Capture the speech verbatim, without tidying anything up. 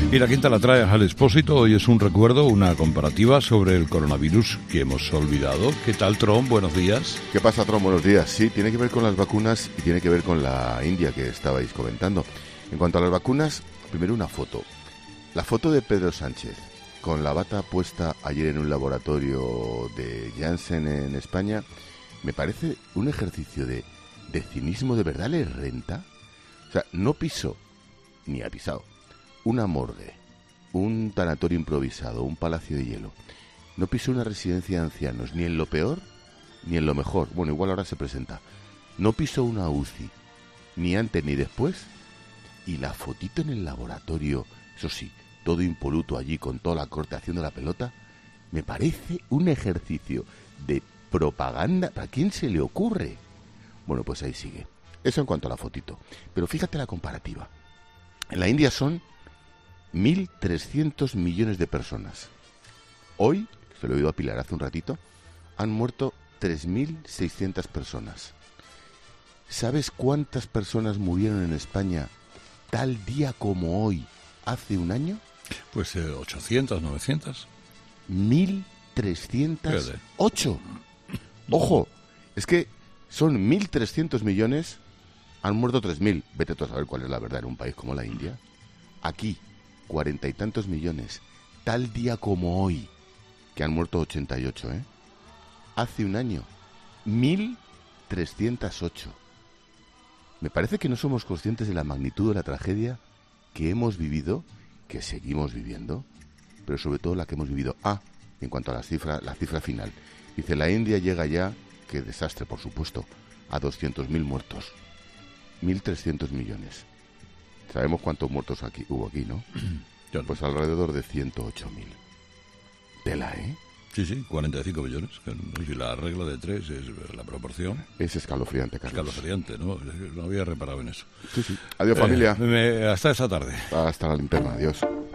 Y la quinta la trae al Expósito. Hoy es un recuerdo, una comparativa sobre el coronavirus que hemos olvidado. ¿Qué tal, Tron? Buenos días. ¿Qué pasa, Tron? Buenos días. Sí, tiene que ver con las vacunas y tiene que ver con la India que estabais comentando. En cuanto a las vacunas, primero una foto. La foto de Pedro Sánchez con la bata puesta ayer en un laboratorio de Janssen en España me parece un ejercicio de, de cinismo. ¿De verdad le renta? O sea, no pisó, ni ha pisado, una morgue, un tanatorio improvisado, un palacio de hielo. No pisó una residencia de ancianos, ni en lo peor, ni en lo mejor. Bueno, igual ahora se presenta. No pisó una U C I, ni antes ni después. Y la fotito en el laboratorio, eso sí, todo impoluto allí con toda la corte haciendo la pelota, me parece un ejercicio de propaganda. ¿A quién se le ocurre? Bueno, pues ahí sigue. Eso en cuanto a la fotito. Pero fíjate la comparativa. En la India son mil trescientos millones de personas. Hoy, se lo he oído a Pilar hace un ratito, han muerto tres mil seiscientas personas. ¿Sabes cuántas personas murieron en España tal día como hoy, hace un año? Pues eh, ochocientas, novecientas. mil trescientos ocho. Ojo, es que son mil trescientos millones, han muerto tres mil. Vete tú a saber cuál es la verdad en un país como la India. Aquí, cuarenta y tantos millones, tal día como hoy, que han muerto ochenta y ocho, ¿eh? Hace un año, mil trescientos ocho. Me parece que no somos conscientes de la magnitud de la tragedia que hemos vivido, que seguimos viviendo, pero sobre todo la que hemos vivido. Ah, en cuanto a la cifra, la cifra final. Dice, la India llega ya, qué desastre, por supuesto, a doscientos mil muertos. mil trescientos millones. Sabemos cuántos muertos aquí hubo aquí, ¿no? Pues alrededor de ciento ocho mil. Tela, ¿eh? Sí, sí, cuarenta y cinco millones. Si la regla de tres es la proporción. Es escalofriante, Carlos. Escalofriante, ¿no? No había reparado en eso. Sí, sí. Adiós, familia. Eh, me, hasta esta tarde. Hasta la linterna, adiós.